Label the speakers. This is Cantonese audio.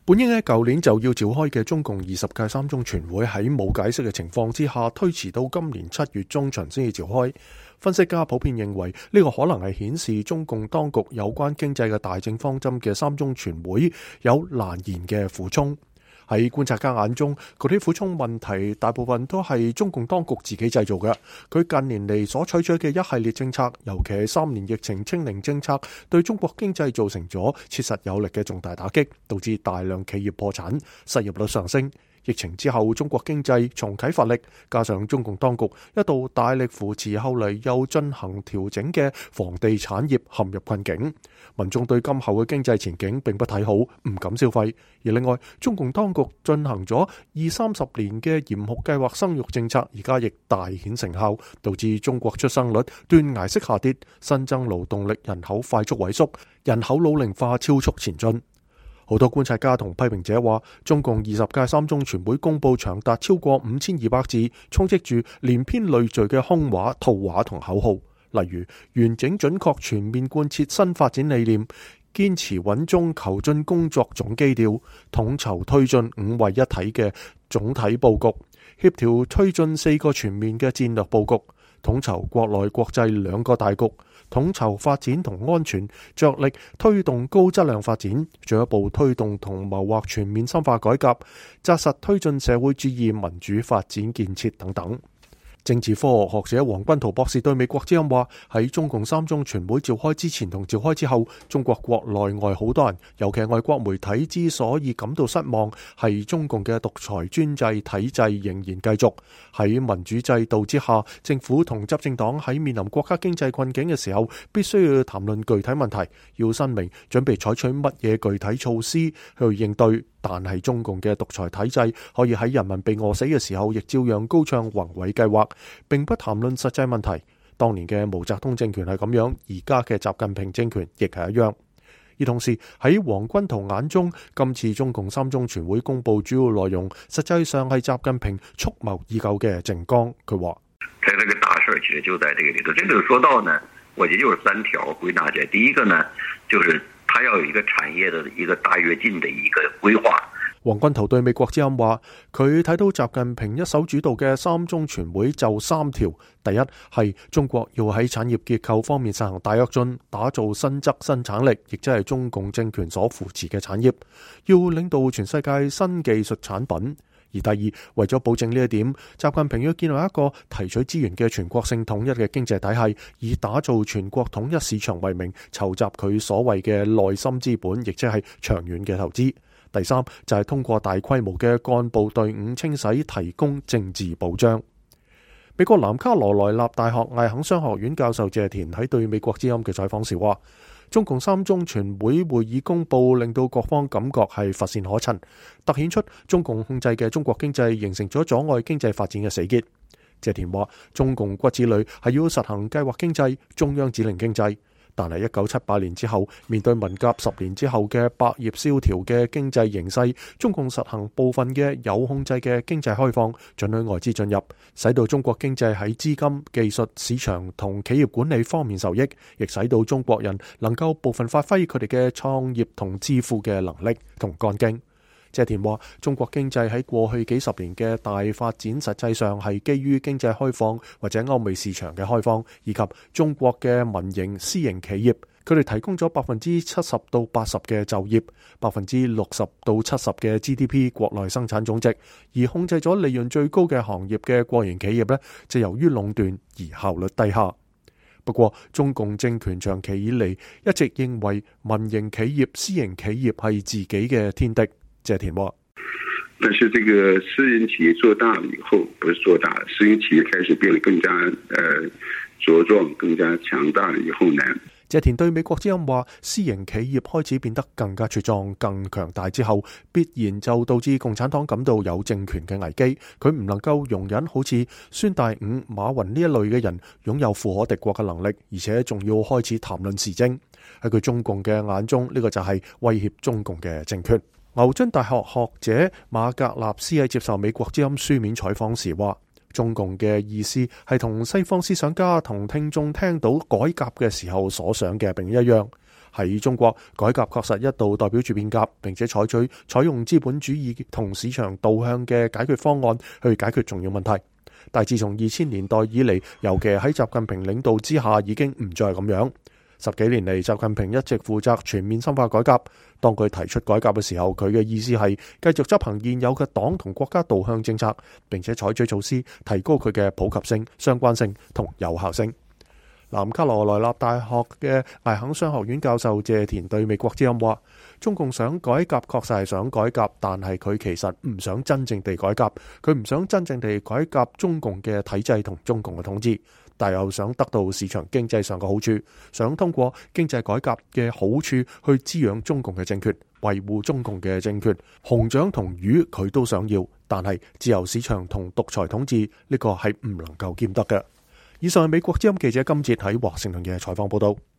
Speaker 1: 本應喺舊年就要召開嘅中共20屆三中全會喺冇解釋嘅情況之下，推遲到今年7月中旬先至召開。分析家普遍認為呢個可能係顯示中共當局有關經濟嘅大政方針嘅三中全會有難言嘅苦衷。喺觀察家眼中，嗰啲苦衷問題大部分都係中共當局自己製造嘅。佢近年嚟所採取嘅一系列政策，尤其係3年疫情清零政策，對中國經濟造成咗切實有力嘅重大打擊，導致大量企業破產，失業率上升。疫情之後，中國經濟重啟乏力，加上中共當局一度大力扶持，後嚟又進行調整嘅房地產業陷入困境，民眾對今後嘅經濟前景並不睇好，唔敢消費。而另外，中共當局進行咗20-30年嘅嚴酷計劃生育政策，而家亦大顯成效，導致中國出生率斷崖式下跌，新增勞動力人口快速萎縮，人口老齡化超速前進。好多觀察家同批評者話，中共20屆三中全會公佈長達超過5200字，充斥住連篇累贅嘅空話、套話同口號，例如完整準確全面貫徹新發展理念，堅持穩中求進工作總基調，統籌推進5位一體嘅總體佈局，協調推進4個全面嘅戰略佈局，統籌國內國際2個大局，統籌發展同安全，着力推動高質量發展，進一步推動同謀劃全面深化改革，紮實推進社會主義民主發展建設等等。政治科學學者黃君濤博士對美國之音話，喺中共三中全會召開之前同召開之後，中國國內外好多人，尤其係外國媒體之所以感到失望，係中共嘅獨裁專制體制仍然繼續。喺民主制度之下，政府同執政黨喺面臨國家經濟困境嘅時候，必須要談論具體問題，要申明準備採取乜嘢具體措施去應對。但係中共嘅獨裁體制可以喺人民被餓死嘅時候，亦照樣高唱宏偉計劃，並不談論實際問題。當年嘅毛澤東政權係咁樣，而家嘅習近平政權亦係一樣。而同時喺黃君濤眼中，今次中共三中全會公佈主要內容，實際上係習近平蓄謀已久嘅政綱。佢話：
Speaker 2: 佢呢個大事其實就在這個裏頭。這個說到呢，我覺得就是3條歸納起來。第一個呢，就是他要有一個產業的一個大躍進的一個規劃。
Speaker 1: 黃君濤對美國之音話，佢睇到習近平一手主導嘅三中全會就3條，第一係中國要喺產業結構方面實行大躍進，打造新質新產力，亦即係中共政權所扶持嘅產業，要領導全世界新技術產品。而第二，為咗保證呢一點，習近平要建立一個提取資源嘅全國性統一嘅經濟體系，以打造全國統一市場為名，籌集佢所謂嘅內心資本，亦即係長遠嘅投資。第三就係通過大規模嘅幹部隊伍清洗，提供政治保障。美國南卡羅來納大學艾肯商學院教授謝田喺對美國之音嘅採訪時話，中共三中全會會議公佈令到各方感覺係乏善可陳，凸顯出中共控制嘅中國經濟形成咗阻礙經濟發展嘅死結。謝田話，中共骨子裏係要實行計劃經濟、中央指令經濟。但係1978年之後，面對文革10年之後嘅百業蕭條嘅經濟形勢，中共實行部分嘅有控制嘅經濟開放，准許外資進入，使到中國經濟喺資金、技術、市場同企業管理方面受益，亦使到中國人能夠部分發揮佢哋嘅創業同致富嘅能力同幹勁。謝田話，中國經濟喺過去幾十年嘅大發展，實際上係基於經濟開放或者歐美市場嘅開放，以及中國嘅民營私營企業，佢哋提供咗70%到80%嘅就業，60%到70%嘅 GDP 國內生產總值，而控制咗利潤最高嘅行業嘅國營企業呢，就由於壟斷而效率低下。不過，中共政權長期以嚟一直認為民營企業、私營企業係自己嘅天敵。謝田話，
Speaker 3: 但是這個私人企業做大了以後，不是做大了，私人企業開始變得更加茁壯、更加強大了以後呢？
Speaker 1: 謝田對美國之音話，私營企業開始變得更加茁壯、更強大之後，必然就導致共產黨感到有政權嘅危機。佢唔能夠容忍好似孫大午、馬雲呢一類嘅人擁有富可敵國嘅能力，而且仲要開始談論時政。喺佢中共嘅眼中，呢個就係威脅中共嘅政權。牛津大學學者馬格納斯喺接受美國之音書面採訪時話，中共嘅意思係同西方思想家同聽眾聽到改革嘅時候所想嘅並一樣， 喺中國，改革確實一度代表住變革，並且採用資本主義同市場導向嘅解決方案去解決重要問題。但自從2000年代以嚟，尤其喺習近平領導之下，已經唔再係咁樣。10幾年嚟，習近平一直負責全面深化改革。當佢提出改革嘅時候，佢嘅意思係繼續執行現有嘅黨同國家導向政策，並且採取措施提高佢嘅普及性、相關性同有效性。南卡羅來納大學嘅艾肯商學院教授謝田對美國之音話：中共想改革確實係想改革，但係佢其實唔想真正地改革，佢唔想真正地改革中共嘅體制同中共嘅統治，但又想得到市場經濟上嘅好處，想通過經濟改革嘅好處去滋養中共嘅政權，維護中共嘅政權。熊掌同魚佢都想要，但係自由市場同獨裁統治呢個係唔能夠兼得嘅。以上係美國之音記者金哲喺華盛頓嘅採訪報道。